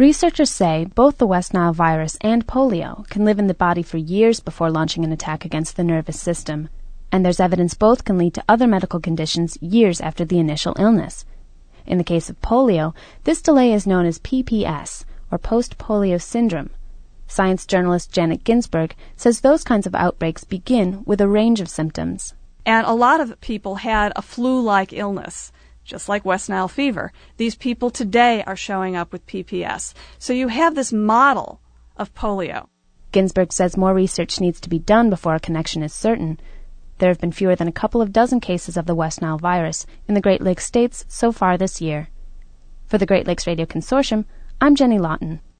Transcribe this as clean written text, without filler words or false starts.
Researchers say both the West Nile virus and polio can live in the body for years before launching an attack against the nervous system, and there's evidence both can lead to other medical conditions years after the initial illness. In the case of polio, this delay is known as PPS, or post-polio syndrome. Science journalist Janet Ginsburg says those kinds of outbreaks begin with a range of symptoms. And a lot of people had a flu-like illness, just like West Nile fever. These people today are showing up with PPS. So you have this model of polio. Ginsburg says more research needs to be done before a connection is certain. There have been fewer than a couple of dozen cases of the West Nile virus in the Great Lakes states so far this year. For the Great Lakes Radio Consortium, I'm Jenny Lawton.